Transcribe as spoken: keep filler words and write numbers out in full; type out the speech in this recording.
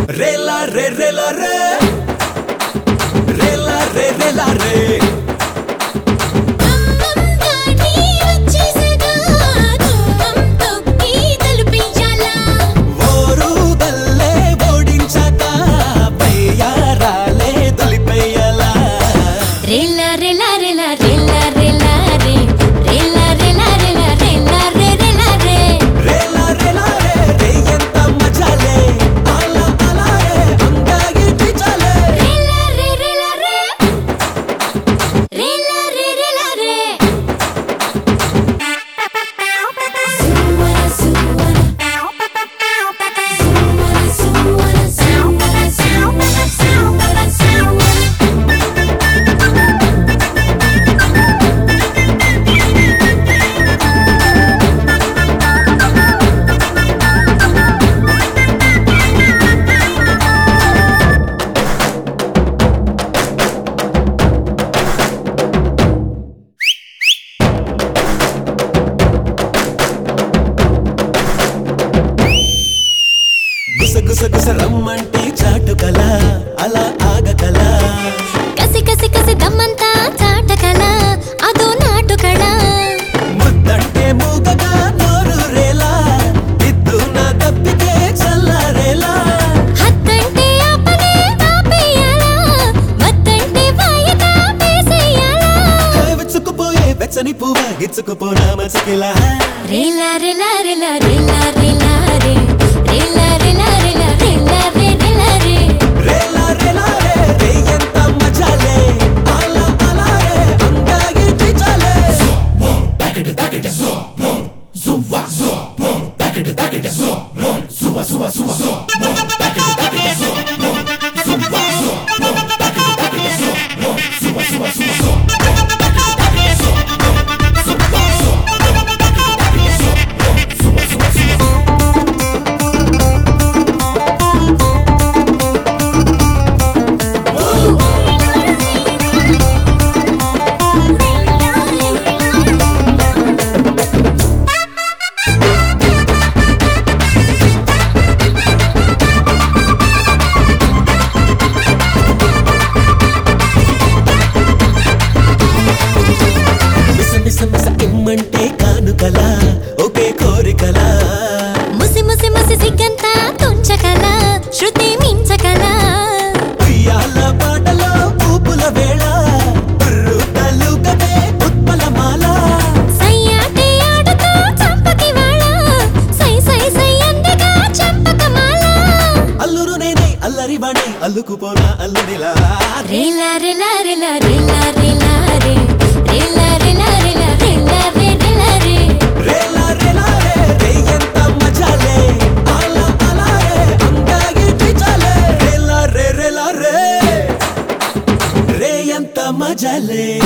Rela re rela re Rela re rela re గుసగుస రమ్మంటే చాటుకల అలా ఆగకల కసి కసి కసి దమ్మంతా చాటకల అదో నాటుకడ ముద్దంటే మూగగా నోరు రేలా ఇద్దు నా తప్పితే చల్లారేలా హత్తంటే ఆపనే ఆపేయాలా వద్దంటే వాయగా వేసేయాలా విచ్చుకుపోయే వెచ్చని పువ్వ గిచ్చుకుపోనా మసికిలా రేలా రేలా రేలా రేలా రేలా రే రేలా రేలా రేలా రేలా రే రేలా రే రేలా రేలా రే రే ఎంత మజాలే అలా అలా రే అందాగి చిచాలే సో మో ప్యాకెట్ ప్యాకెట్ సో మో సువా సో మో ప్యాకెట్ ప్యాకెట్ సో మో సువా సువా సువా సో మో ప్యాకెట్ ప్యాకెట్ సో మో సువా సో మో ప్యాకెట్ ప్యాకెట్ సో మో సువా సువా సువా సో ఇమ్మంటే కానుకల ఒకే కోరికల ముసి ముసి ముసి సిగ్గంతా తుంచకల శృతి మించకల ఉయ్యాల పాటలో ఊపుల వేళ బుర్రుతలు గదే ఉత్పలమాల సయ్యాటే ఆడుతూ చంపకి వాళ్ళ సై సై సై అందగా చంపకమాల అల్లురు నేనే అల్లరి వాణి అల్లుకుపోనా అల్లుడిలా రేలా రేలా రేలా రేలా రేలా రే రేలా రేలా రేలా రేలా రే రేలా రే రేలా రేలా రే రే ఎంత మజాలే అలా అలా రే అందాగి చిచాలే రేలా రే రేలా రే రే ఎంత మజాలే